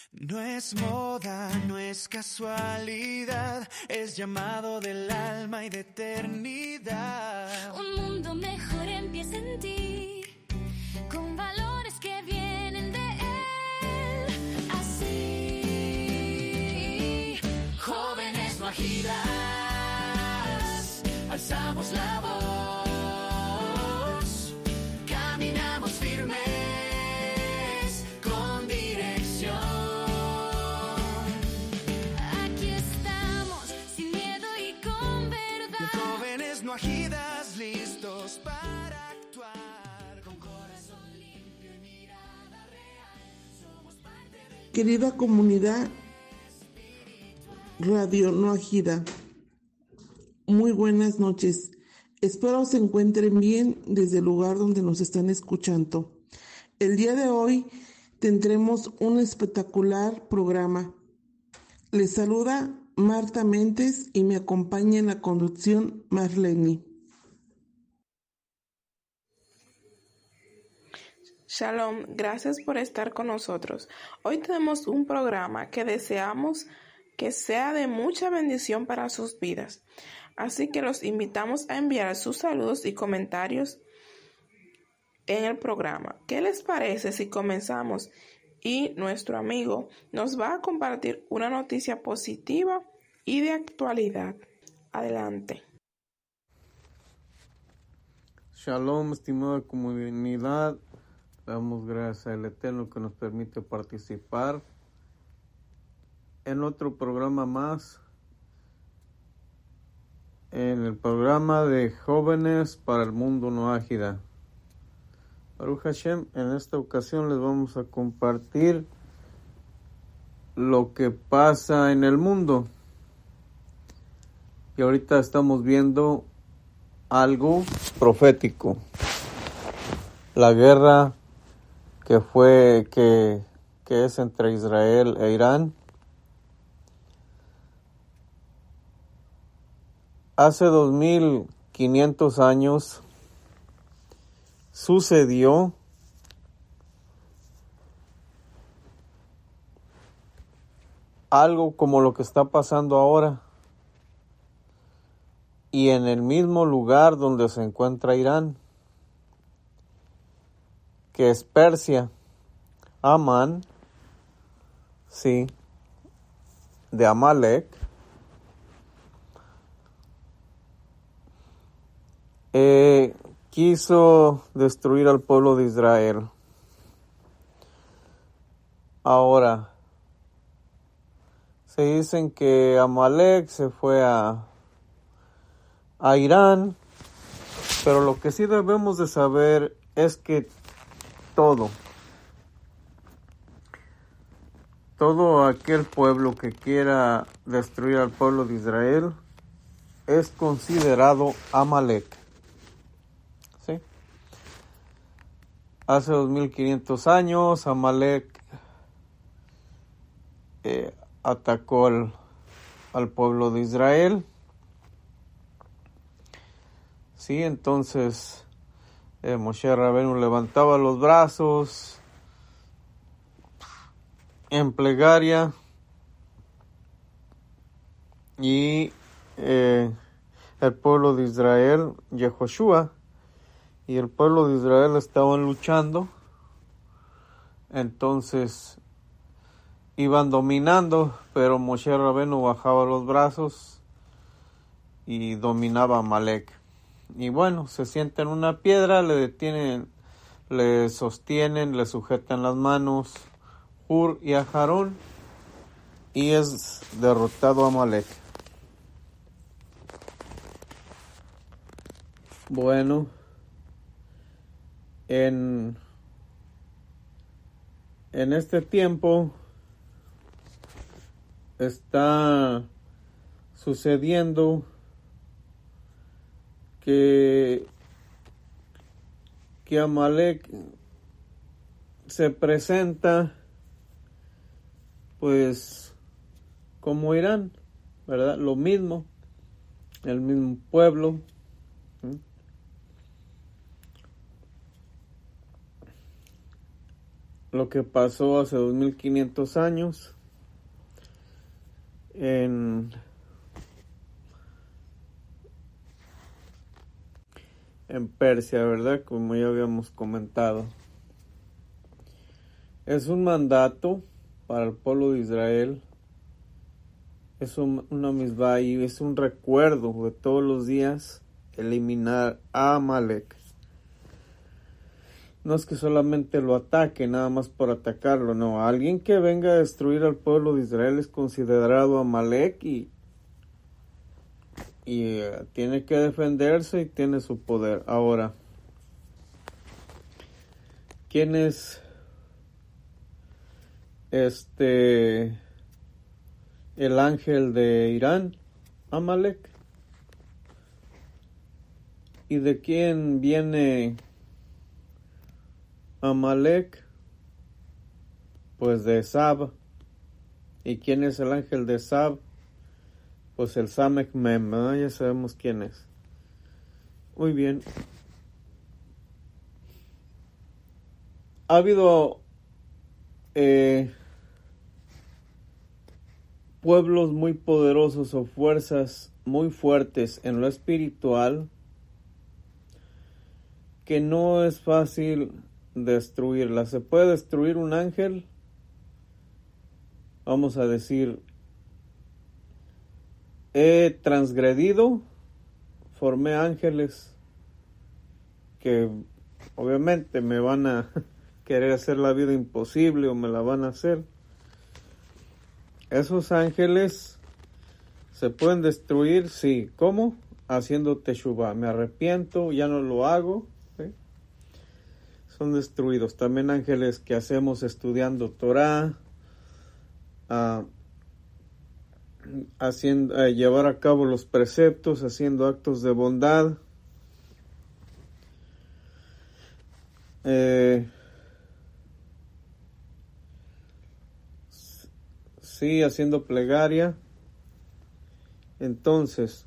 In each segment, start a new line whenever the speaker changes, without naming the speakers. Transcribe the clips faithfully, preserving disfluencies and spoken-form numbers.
No es moda, no es casualidad, es llamado del alma y de eternidad.
Un mundo mejor empieza en ti, con valores que vienen de él. Así, jóvenes nuajidas, alzamos la voz, caminamos firmes.
Listos para actuar con corazón limpio y mirada real. Somos parte del...
Querida comunidad Radio Nuájida, muy buenas noches. Espero se encuentren bien desde el lugar donde nos están escuchando. El día de hoy tendremos un espectacular programa. Les saluda Marta Méndez y me acompaña en la conducción Marlene.
Shalom, gracias por estar con nosotros. Hoy tenemos un programa que deseamos que sea de mucha bendición para sus vidas. Así que los invitamos a enviar sus saludos y comentarios en el programa. ¿Qué les parece si comenzamos? Y nuestro amigo nos va a compartir una noticia positiva y de actualidad. Adelante.
Shalom, estimada comunidad. Damos gracias al Eterno que nos permite participar en otro programa más, en el programa de Jóvenes para el Mundo Nuájida. Baruch Hashem, en esta ocasión les vamos a compartir lo que pasa en el mundo. Y ahorita estamos viendo algo profético. La guerra que fue, que, que es entre Israel e Irán. Hace dos mil quinientos años sucedió algo como lo que está pasando ahora, y en el mismo lugar donde se encuentra Irán, que es Persia. Amán, sí, de Amalek, eh, quiso destruir al pueblo de Israel. Ahora, se dicen que Amalek se fue a, a Irán, pero lo que sí debemos de saber es que todo, todo aquel pueblo que quiera destruir al pueblo de Israel es considerado Amalek. ¿Sí? Hace dos mil quinientos años, Amalek eh, atacó al, al pueblo de Israel. Sí, entonces Eh, Moshe Rabenu levantaba los brazos en plegaria y eh, el pueblo de Israel, Yehoshua, y el pueblo de Israel estaban luchando. Entonces iban dominando, pero Moshe Rabenu bajaba los brazos y dominaba a Amalek. Y bueno, se sienta en una piedra, le detienen, le sostienen, le sujetan las manos Hur y Aharón, y es derrotado a Amalek. Bueno, en, en este tiempo está sucediendo que, que Amalek se presenta pues como Irán, ¿verdad? Lo mismo, el mismo pueblo. lo que pasó hace dos mil quinientos años en, en Persia, ¿verdad? Como ya habíamos comentado. Es un mandato para el pueblo de Israel. Es un, una misbah y es un recuerdo de todos los días eliminar a Amalek. No es que solamente lo ataque, nada más por atacarlo, no. Alguien que venga a destruir al pueblo de Israel es considerado Amalek y, y uh, tiene que defenderse y tiene su poder. Ahora, ¿quién es este el ángel de Irán? Amalek. ¿Y de quién viene Amalek? Pues de Esab. ¿Y quién es el ángel de Esab? Pues el Samek Mem, ¿eh? Ya sabemos quién es. Muy bien. Ha habido eh, pueblos muy poderosos o fuerzas muy fuertes en lo espiritual que no es fácil destruirla. ¿Se puede destruir un ángel? Vamos a decir, he transgredido, formé ángeles que obviamente me van a querer hacer la vida imposible o me la van a hacer. Esos ángeles se pueden destruir, sí. ¿Cómo? Haciendo teshuvah. Me arrepiento, ya no lo hago. ¿Sí? Son destruidos. También ángeles que hacemos estudiando Torah, uh, haciendo, uh, llevar a cabo los preceptos, haciendo actos de bondad. Eh, sí, haciendo plegaria. Entonces,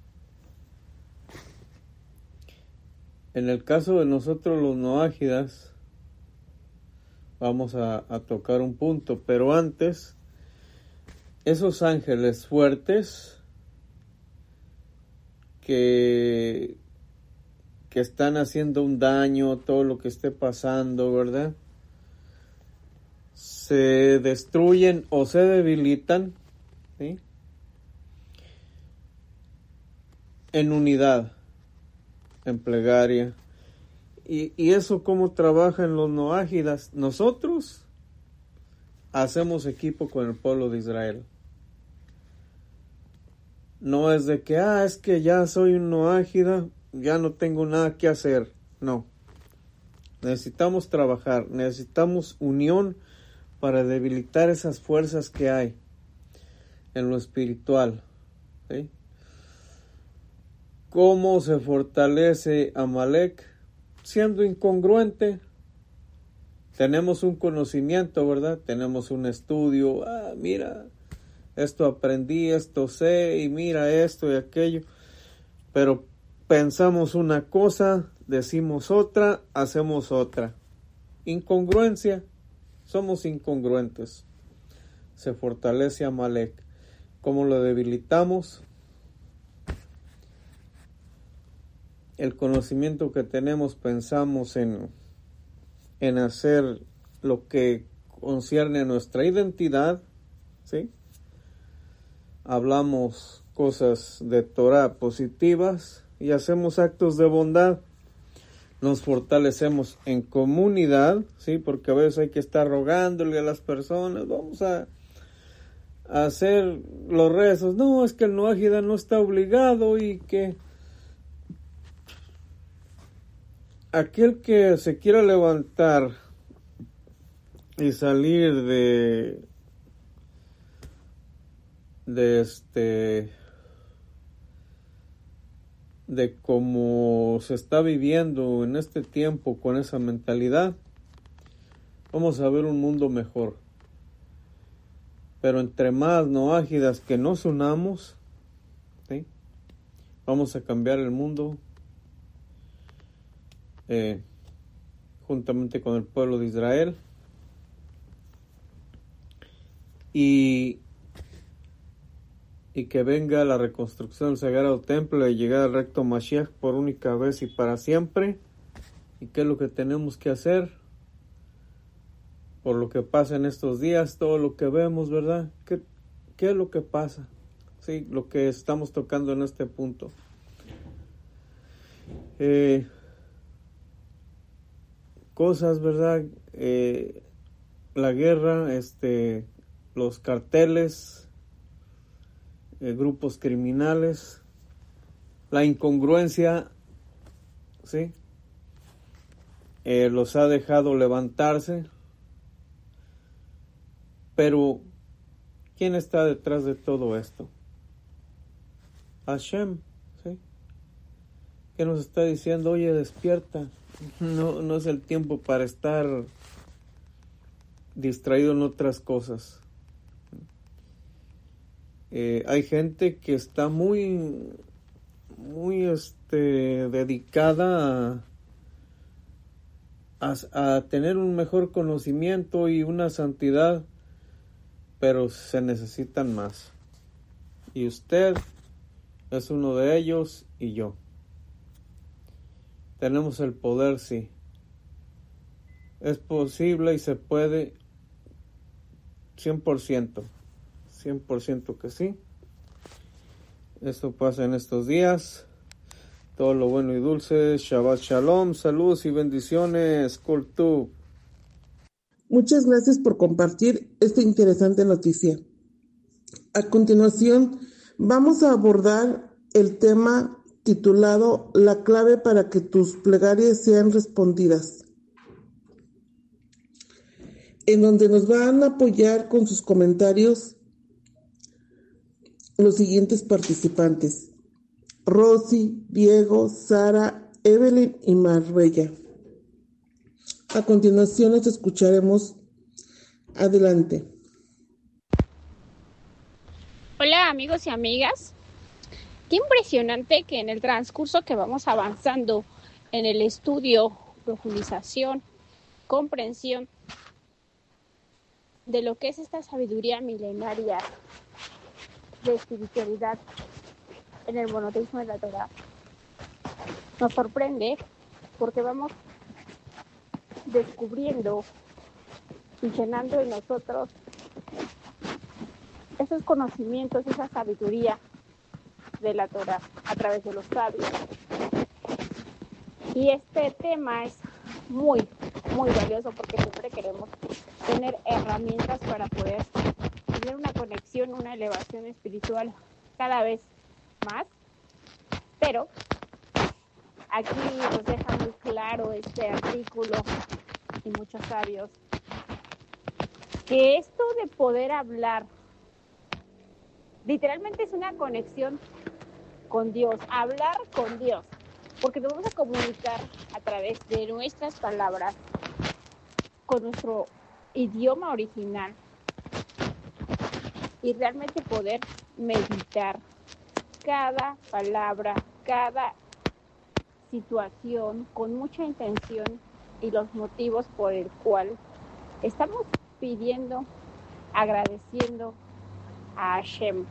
en el caso de nosotros los noágidas, vamos a, a tocar un punto, pero antes, esos ángeles fuertes que, que están haciendo un daño, todo lo que esté pasando, ¿verdad? Se destruyen o se debilitan, ¿sí? En unidad, en plegaria. Y, y eso cómo trabajan los noágidas. Nosotros hacemos equipo con el pueblo de Israel. No es de que, ah, es que ya soy un noágida, ya no tengo nada que hacer. No. Necesitamos trabajar, necesitamos unión para debilitar esas fuerzas que hay en lo espiritual. ¿Sí? ¿Cómo se fortalece Amalek? Siendo incongruente. Tenemos un conocimiento, ¿verdad? Tenemos un estudio. Ah, mira, esto aprendí, esto sé, y mira esto y aquello. Pero pensamos una cosa, decimos otra, hacemos otra. Incongruencia. Somos incongruentes. Se fortalece Amalek. ¿Cómo lo debilitamos? El conocimiento que tenemos, pensamos en, en hacer lo que concierne a nuestra identidad, ¿sí? Hablamos cosas de Torah positivas y hacemos actos de bondad. Nos fortalecemos en comunidad, ¿sí? Porque a veces hay que estar rogándole a las personas, vamos a, a hacer los rezos. No, es que el noágida no está obligado y que aquel que se quiera levantar y salir de de este de cómo se está viviendo en este tiempo con esa mentalidad, vamos a ver un mundo mejor. Pero entre más noágidas que nos unamos, ¿sí? Vamos a cambiar el mundo. Eh, juntamente con el pueblo de Israel. y, y que venga la reconstrucción del Sagrado Templo y llegar al recto Mashiach por única vez y para siempre. ¿Y qué es lo que tenemos que hacer? Por lo que pasa en estos días, todo lo que vemos, ¿verdad? ¿Qué, qué es lo que pasa? Sí, lo que estamos tocando en este punto. Eh, cosas, ¿verdad? Eh, la guerra, este, los carteles, eh, grupos criminales, la incongruencia, ¿sí? Eh, los ha dejado levantarse. Pero, ¿quién está detrás de todo esto? Hashem, ¿sí? Que nos está diciendo, oye, despierta. No, no es el tiempo para estar distraído en otras cosas. Eh, hay gente que está muy, muy, este, dedicada a, a, a tener un mejor conocimiento y una santidad, pero se necesitan más. Y usted es uno de ellos y yo. Tenemos el poder, sí. Es posible y se puede cien por ciento. cien por ciento que sí. Esto pasa en estos días. Todo lo bueno y dulce. Shabbat Shalom. Saludos y bendiciones. Kol Tuv.
Muchas gracias por compartir esta interesante noticia. A continuación, vamos a abordar el tema titulado La clave para que tus plegarias sean respondidas, en donde nos van a apoyar con sus comentarios los siguientes participantes: Rosy, Diego, Sara, Evelyn y Marbella. A continuación nos escucharemos. Adelante.
Hola amigos y amigas. Qué impresionante que en el transcurso que vamos avanzando en el estudio, profundización, comprensión de lo que es esta sabiduría milenaria de espiritualidad en el monoteísmo de la Torah, nos sorprende porque vamos descubriendo y llenando en nosotros esos conocimientos, esa sabiduría de la Torah a través de los sabios. Y este tema es muy, muy valioso porque siempre queremos tener herramientas para poder tener una conexión, una elevación espiritual cada vez más. Pero aquí nos deja muy claro este artículo y muchos sabios que esto de poder hablar literalmente es una conexión con Dios, hablar con Dios, porque nos vamos a comunicar a través de nuestras palabras con nuestro idioma original y realmente poder meditar cada palabra, cada situación con mucha intención y los motivos por el cual estamos pidiendo, agradeciendo a Hashem.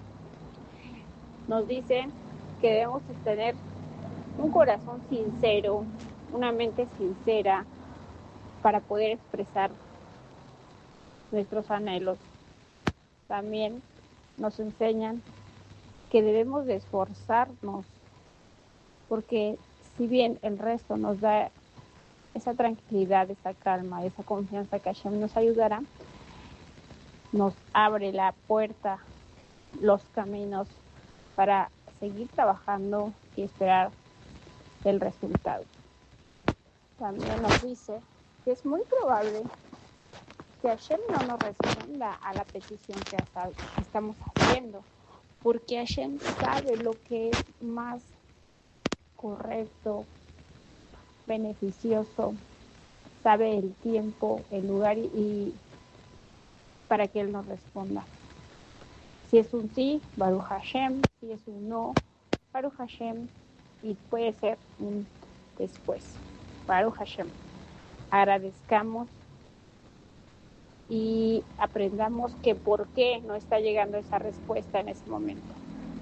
Nos dicen que debemos tener un corazón sincero, una mente sincera para poder expresar nuestros anhelos. También nos enseñan que debemos de esforzarnos, porque si bien el resto nos da esa tranquilidad, esa calma, esa confianza que Hashem nos ayudará, nos abre la puerta, los caminos para seguir trabajando y esperar el resultado. También nos dice que es muy probable que Hashem no nos responda a la petición que estamos haciendo, porque Hashem sabe lo que es más correcto, beneficioso, sabe el tiempo, el lugar y, y para que Él nos responda. Si es un sí, Baruch Hashem, si es un no, Baruch Hashem, y puede ser un después, Baruch Hashem. Agradezcamos y aprendamos que por qué no está llegando esa respuesta en ese momento.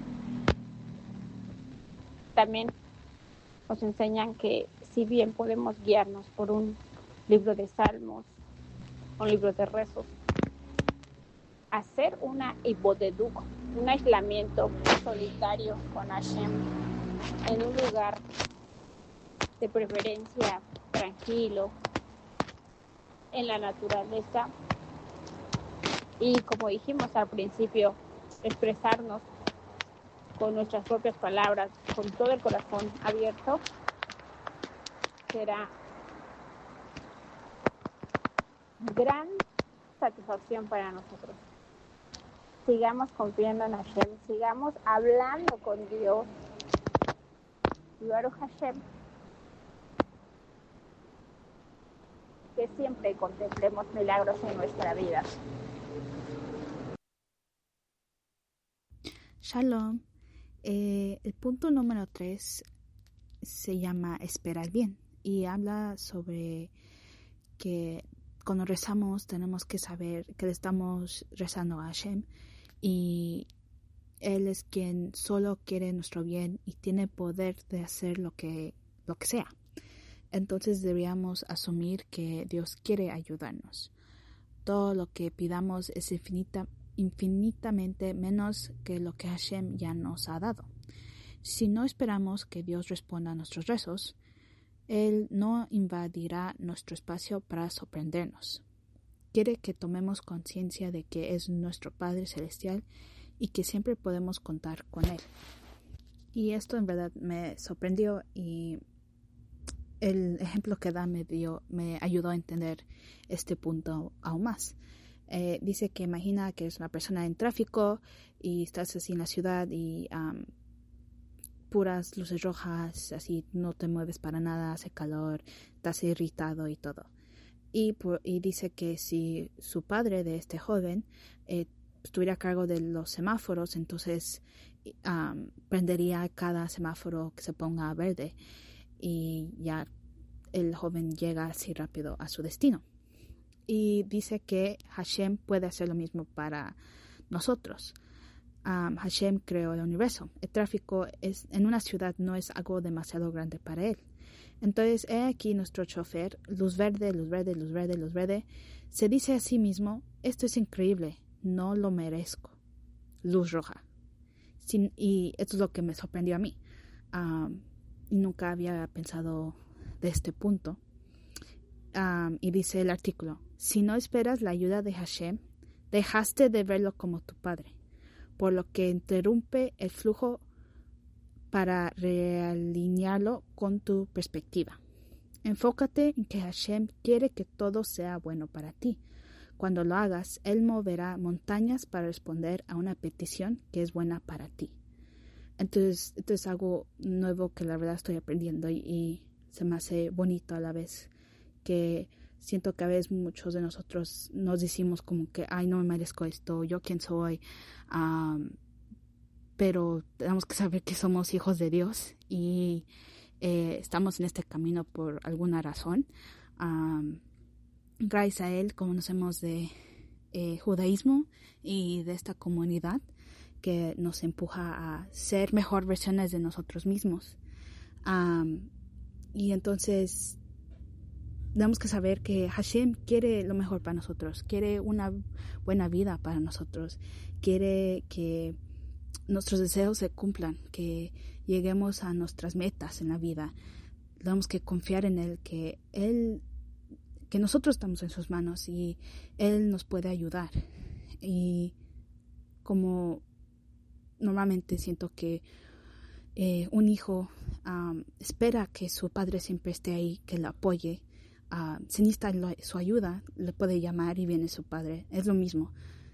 También nos enseñan que si bien podemos guiarnos por un libro de salmos, un libro de rezos, hacer una ibodeduk, un aislamiento solitario con Hashem en un lugar de preferencia tranquilo, en la naturaleza, y como dijimos al principio, expresarnos con nuestras propias palabras, con todo el corazón abierto, será gran satisfacción para nosotros. Sigamos confiando en Hashem, sigamos hablando con Dios. Y Baruch Hashem, que siempre contemplemos milagros en nuestra vida.
Shalom. Eh, el punto número tres se llama esperar bien y habla sobre que cuando rezamos tenemos que saber que le estamos rezando a Hashem y Él es quien solo quiere nuestro bien y tiene poder de hacer lo que, lo que sea. Entonces deberíamos asumir que Dios quiere ayudarnos. Todo lo que pidamos es infinita, infinitamente menos que lo que Hashem ya nos ha dado. Si no esperamos que Dios responda a nuestros rezos, Él no invadirá nuestro espacio para sorprendernos. Quiere que tomemos conciencia de que es nuestro Padre Celestial y que siempre podemos contar con Él. Y esto en verdad me sorprendió y el ejemplo que da me dio, me ayudó a entender este punto aún más. Eh, dice que imagina que eres una persona en tráfico y estás así en la ciudad y um, puras luces rojas, así no te mueves para nada, hace calor, estás irritado y todo. Y, por, y dice que si su padre de este joven eh, estuviera a cargo de los semáforos, entonces um, prendería cada semáforo que se ponga verde y ya el joven llega así rápido a su destino. Y dice que Hashem puede hacer lo mismo para nosotros. Um, Hashem creó el universo. El tráfico es, en una ciudad no es algo demasiado grande para él. Entonces, he aquí nuestro chofer, luz verde, luz verde, luz verde, luz verde, se dice a sí mismo, esto es increíble, no lo merezco. Luz roja. Sin, y esto es lo que me sorprendió a mí. Um, y nunca había pensado de este punto. Um, y dice el artículo, si no esperas la ayuda de Hashem, dejaste de verlo como tu padre, por lo que interrumpe el flujo para realinearlo con tu perspectiva. Enfócate en que Hashem quiere que todo sea bueno para ti. Cuando lo hagas, Él moverá montañas para responder a una petición que es buena para ti. Entonces, esto es algo nuevo que la verdad estoy aprendiendo y, y se me hace bonito a la vez, que siento que a veces muchos de nosotros nos decimos como que, ay, no me merezco esto, yo quién soy, um, pero tenemos que saber que somos hijos de Dios y eh, estamos en este camino por alguna razón. Um, gracias a Él conocemos de eh, judaísmo y de esta comunidad que nos empuja a ser mejor versiones de nosotros mismos. Um, y entonces tenemos que saber que Hashem quiere lo mejor para nosotros, quiere una buena vida para nosotros, quiere que nuestros deseos se cumplan, que lleguemos a nuestras metas en la vida. Tenemos que confiar en Él, que Él, que nosotros estamos en sus manos y Él nos puede ayudar. Y como normalmente siento que eh, un hijo um, espera que su padre siempre esté ahí, que lo apoye. Uh, si necesita su ayuda, le puede llamar y viene su padre. Es lo mismo.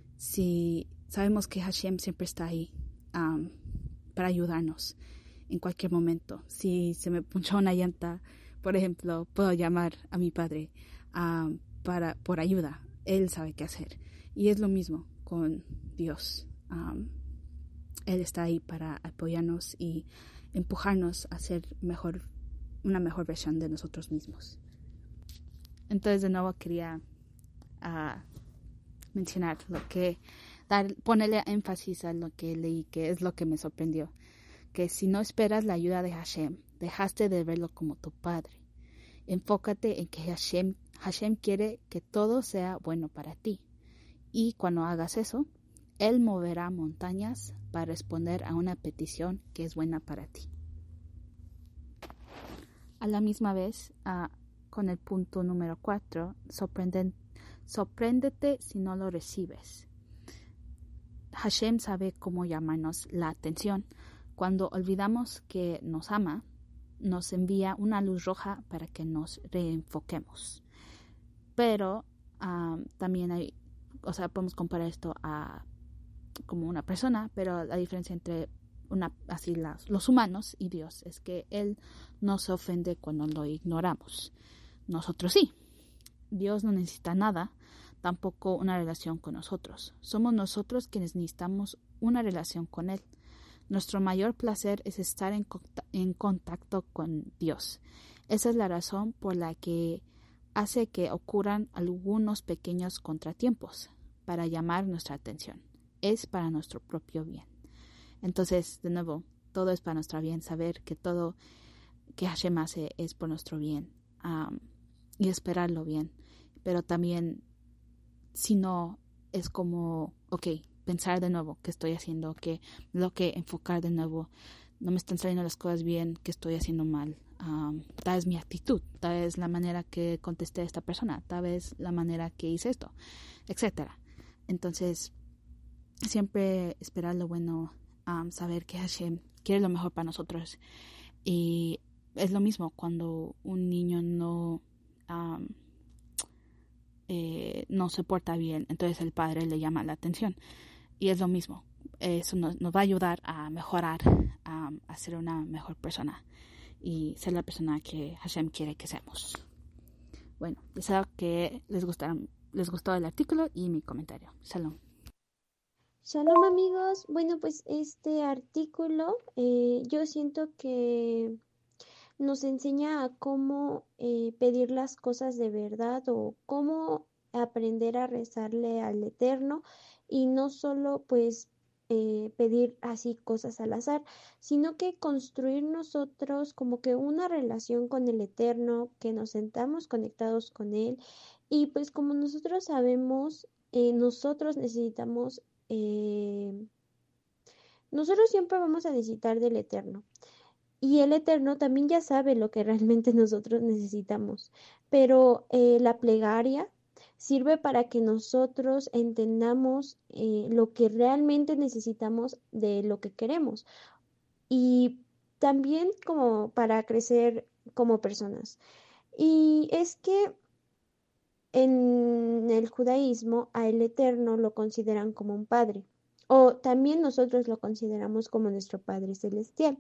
Si sabemos que Hashem siempre está ahí um, para ayudarnos en cualquier momento. Si se me punchó una llanta, por ejemplo, puedo llamar a mi padre um, para, por ayuda. Él sabe qué hacer. Y es lo mismo con Dios. Um, Él está ahí para apoyarnos y empujarnos a ser mejor, una mejor versión de nosotros mismos. Entonces, de nuevo, quería uh, mencionar lo que, dar, ponerle énfasis a lo que leí, que es lo que me sorprendió. Que si no esperas la ayuda de Hashem, dejaste de verlo como tu padre. Enfócate en que Hashem, Hashem quiere que todo sea bueno para ti. Y cuando hagas eso, Él moverá montañas para responder a una petición que es buena para ti. A la misma vez, uh, con el punto número cuatro, sorprenden, sorpréndete si no lo recibes. Hashem sabe cómo llamarnos la atención. Cuando olvidamos que nos ama, nos envía una luz roja para que nos reenfoquemos. Pero um, también hay, o sea, podemos comparar esto a como una persona, pero la diferencia entre una, así las, los humanos y Dios es que Él no se ofende cuando lo ignoramos. Nosotros sí. Dios no necesita nada, tampoco una relación con nosotros. Somos nosotros quienes necesitamos una relación con Él. Nuestro mayor placer es estar en, en contacto con Dios. Esa es la razón por la que hace que ocurran algunos pequeños contratiempos para llamar nuestra atención. Es para nuestro propio bien. Entonces, de nuevo, todo es para nuestro bien. Saber que todo que Hashem hace es por nuestro bien um, y esperarlo bien. Pero también, si no, es como, ok, pensar de nuevo qué estoy haciendo, que lo que enfocar de nuevo, no me están saliendo las cosas bien, qué estoy haciendo mal. Um, tal vez mi actitud, tal vez la manera que contesté a esta persona, tal vez la manera que hice esto, etcétera. Entonces, siempre esperar lo bueno, um, saber que Hashem quiere lo mejor para nosotros. Y es lo mismo cuando un niño no um, eh, no se porta bien, entonces el padre le llama la atención. Y es lo mismo, eso nos, nos va a ayudar a mejorar, um, a ser una mejor persona y ser la persona que Hashem quiere que seamos. Bueno, deseo que les gustaron, les gustó el artículo y mi comentario. Shalom.
Shalom amigos, bueno pues este artículo eh, yo siento que nos enseña a cómo eh, pedir las cosas de verdad o cómo aprender a rezarle al Eterno y no solo pues eh, pedir así cosas al azar, sino que construir nosotros como que una relación con el Eterno, que nos sentamos conectados con Él y pues como nosotros sabemos, eh, nosotros necesitamos Eh, nosotros siempre vamos a necesitar del Eterno y el Eterno también ya sabe lo que realmente nosotros necesitamos, pero eh, la plegaria sirve para que nosotros entendamos eh, lo que realmente necesitamos de lo que queremos y también como para crecer como personas. Y es que en el judaísmo a el Eterno lo consideran como un padre, o también nosotros lo consideramos como nuestro Padre Celestial.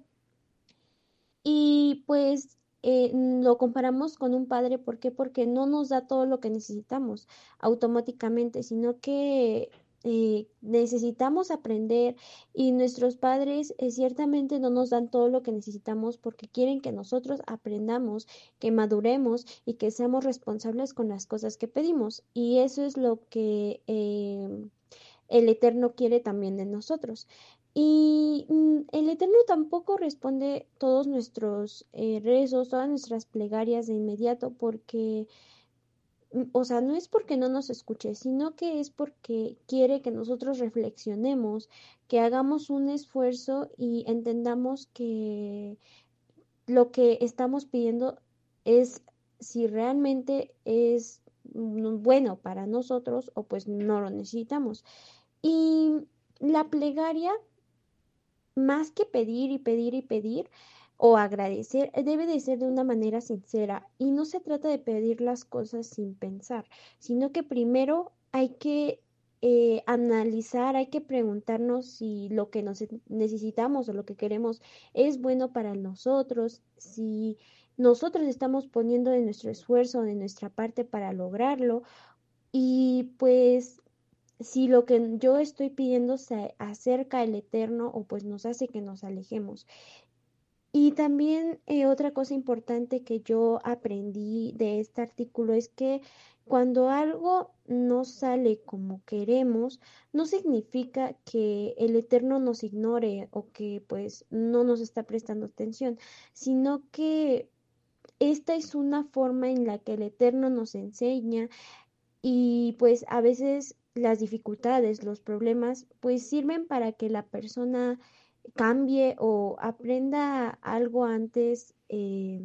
Y pues eh, lo comparamos con un padre, ¿por qué? Porque no nos da todo lo que necesitamos automáticamente, sino que eh, necesitamos aprender y nuestros padres eh, ciertamente no nos dan todo lo que necesitamos porque quieren que nosotros aprendamos, que maduremos y que seamos responsables con las cosas que pedimos. Y eso es lo que eh, el Eterno quiere también de nosotros. Y mm, el Eterno tampoco responde todos nuestros eh, rezos, todas nuestras plegarias de inmediato porque o sea, no es porque no nos escuche, sino que es porque quiere que nosotros reflexionemos, que hagamos un esfuerzo y entendamos que lo que estamos pidiendo es si realmente es bueno para nosotros o pues no lo necesitamos. Y la plegaria, más que pedir y pedir y pedir, o agradecer, debe de ser de una manera sincera y no se trata de pedir las cosas sin pensar, sino que primero hay que eh, analizar, hay que preguntarnos si lo que nos necesitamos o lo que queremos es bueno para nosotros, si nosotros estamos poniendo de nuestro esfuerzo, de nuestra parte para lograrlo y pues si lo que yo estoy pidiendo se acerca al Eterno o pues nos hace que nos alejemos. Y también eh, otra cosa importante que yo aprendí de este artículo es que Cuando algo no sale como queremos, no significa que el Eterno nos ignore o que pues no nos está prestando atención, sino que esta es una forma en la que el Eterno nos enseña y pues a veces las dificultades, los problemas, pues sirven para que la persona cambie o aprenda algo antes, eh,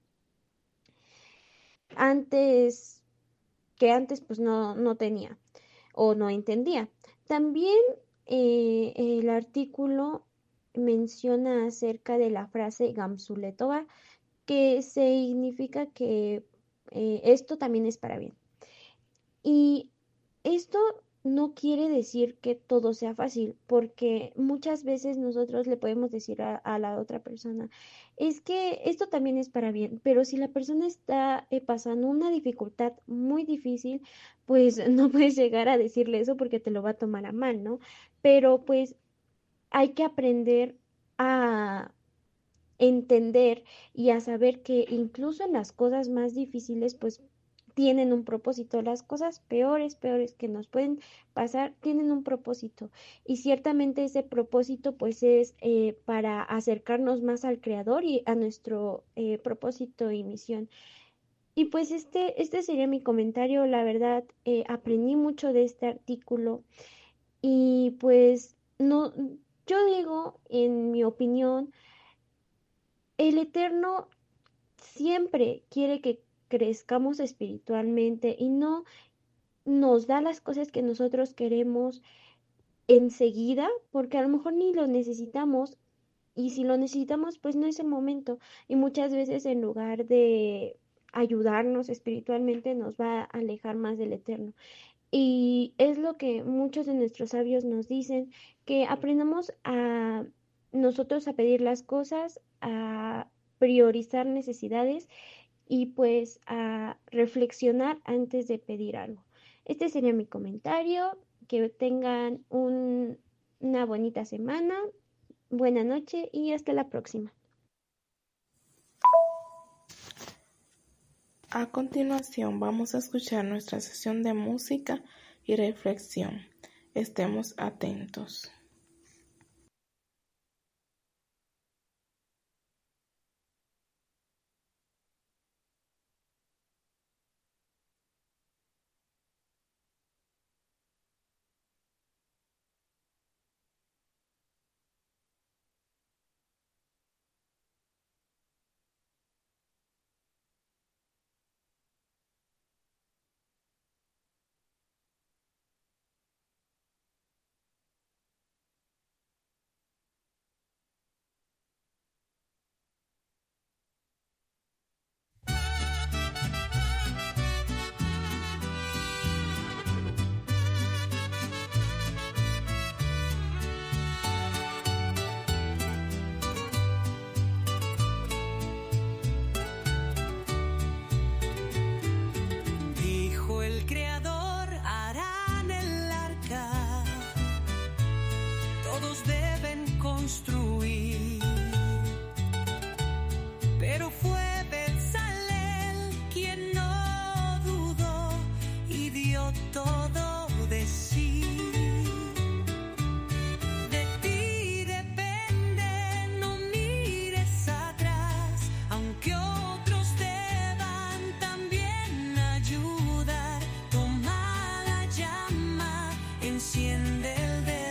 antes que antes pues no, no tenía o no entendía. También eh, el artículo menciona acerca de la frase Gamsuletova, que significa que eh, esto también es para bien. Y esto no quiere decir que todo sea fácil, porque muchas veces nosotros le podemos decir a, a la otra persona, es que esto también es para bien, pero si la persona está eh, pasando una dificultad muy difícil, pues no puedes llegar a decirle eso porque te lo va a tomar a mal, ¿no? Pero pues hay que aprender a entender y a saber que incluso en las cosas más difíciles, pues tienen un propósito. Las cosas peores, peores que nos pueden pasar, tienen un propósito. Y ciertamente ese propósito, pues, es eh, para acercarnos más al Creador y a nuestro eh, propósito y misión. Y pues este, este sería mi comentario. La verdad, eh, aprendí mucho de este artículo. Y pues, no, yo digo, en mi opinión, el Eterno siempre quiere que crezcamos espiritualmente y no nos da las cosas que nosotros queremos enseguida, porque a lo mejor ni lo necesitamos y si lo necesitamos, pues no es el momento. Y muchas veces en lugar de ayudarnos espiritualmente, nos va a alejar más del Eterno. Y es lo que muchos de nuestros sabios nos dicen, que aprendamos a nosotros a pedir las cosas, a priorizar necesidades y pues a reflexionar antes de pedir algo. Este sería mi comentario. Que tengan un, una bonita semana, buena noche y hasta la próxima.
A continuación vamos a escuchar nuestra sesión de música y reflexión. Estemos atentos.
Construir, pero fue Bezalel quien no dudó y dio todo de sí. De ti depende, no mires atrás, aunque otros deban también ayudar. Toma la llama, enciende el deber.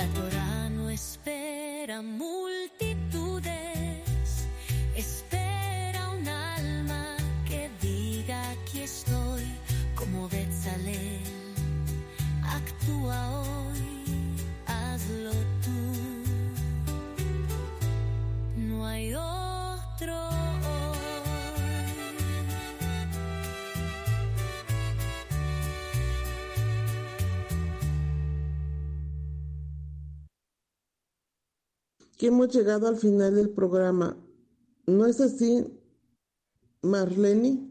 La Torá no espera multitudes, espera un alma que diga aquí estoy, como Betzalel. Actúa hoy, hazlo tú. No hay otro hoy.
Que hemos llegado al final del programa. ¿No es así, Marlene?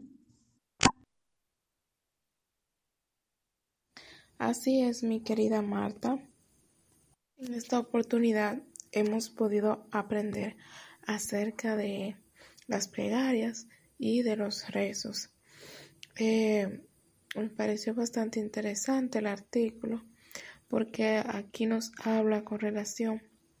Así es, mi querida Marta. En esta oportunidad hemos podido aprender acerca de las plegarias y de los rezos. Eh, me pareció bastante interesante el artículo porque aquí nos habla con relación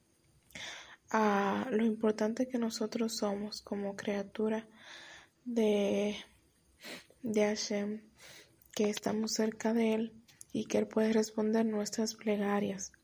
a lo importante que nosotros somos como criatura de, de Hashem, que estamos cerca de Él y que Él puede responder nuestras plegarias.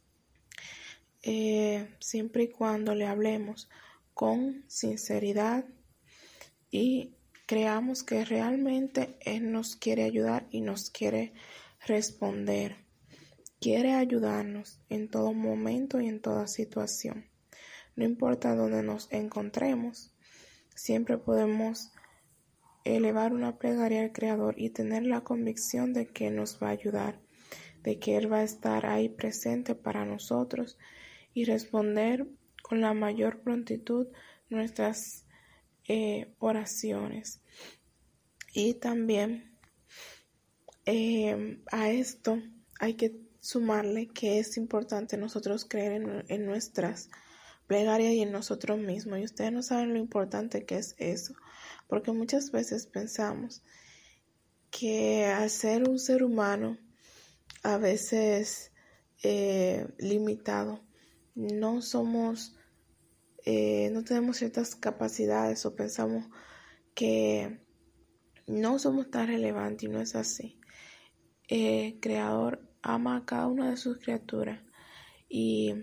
Eh, siempre y cuando le hablemos con sinceridad y creamos que realmente Él nos quiere ayudar y nos quiere responder. Quiere ayudarnos en todo momento y en toda situación. No importa dónde nos encontremos, siempre podemos elevar una plegaria al Creador y tener la convicción de que nos va a ayudar, de que Él va a estar ahí presente para nosotros y responder con la mayor prontitud nuestras eh, oraciones. Y también eh, a esto hay que sumarle que es importante nosotros creer en, en nuestras plegarias y en nosotros mismos. Y ustedes no saben lo importante que es eso, porque muchas veces pensamos que al ser un ser humano a veces eh, limitado, no somos, eh, no tenemos ciertas capacidades o pensamos que no somos tan relevantes y no es así. El Creador ama a cada una de sus criaturas y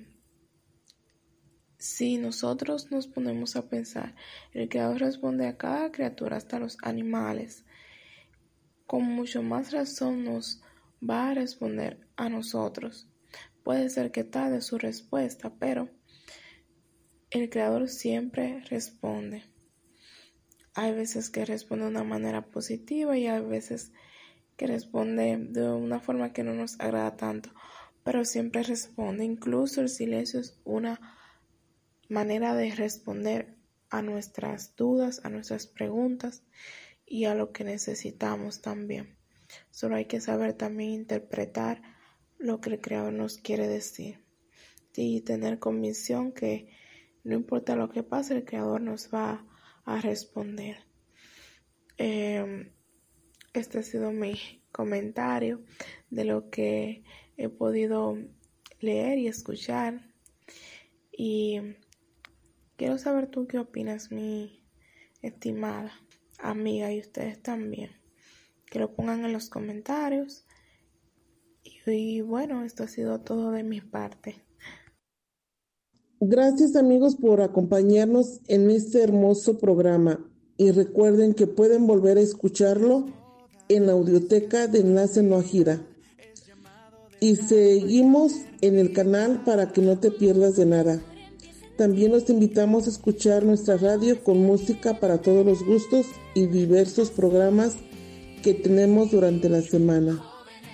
si nosotros nos ponemos a pensar, el Creador responde a cada criatura, hasta los animales, con mucho más razón nos va a responder a nosotros. Puede ser que tarde su respuesta, pero el Creador siempre responde. Hay veces que responde de una manera positiva y hay veces que responde de una forma que no nos agrada tanto, pero siempre responde. Incluso el silencio es una manera de responder a nuestras dudas, a nuestras preguntas y a lo que necesitamos también. Solo hay que saber también interpretar lo que el Creador nos quiere decir y tener convicción que no importa lo que pase, el Creador nos va a responder. Eh, este ha sido mi comentario de lo que he podido leer y escuchar. Y quiero saber tú qué opinas, mi estimada amiga, y ustedes también. Que lo pongan en los comentarios. Y, y bueno, esto ha sido todo de mi parte.
Gracias, amigos, por acompañarnos en este hermoso programa. Y recuerden que pueden volver a escucharlo en la audioteca de Enlace No Gira. Y seguimos en el canal para que no te pierdas de nada. También los invitamos a escuchar nuestra radio con música para todos los gustos y diversos programas que tenemos durante la semana.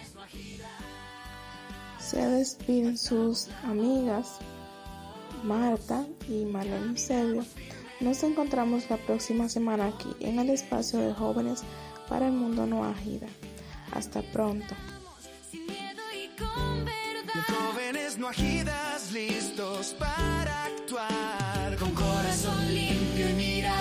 Se despiden sus amigas Marta y Marlene Eusebio. Nos encontramos la próxima semana aquí en el espacio de Jóvenes para el Mundo Noahida. Hasta pronto.
Jóvenes noajidas listos para actuar, con corazón limpio y mirada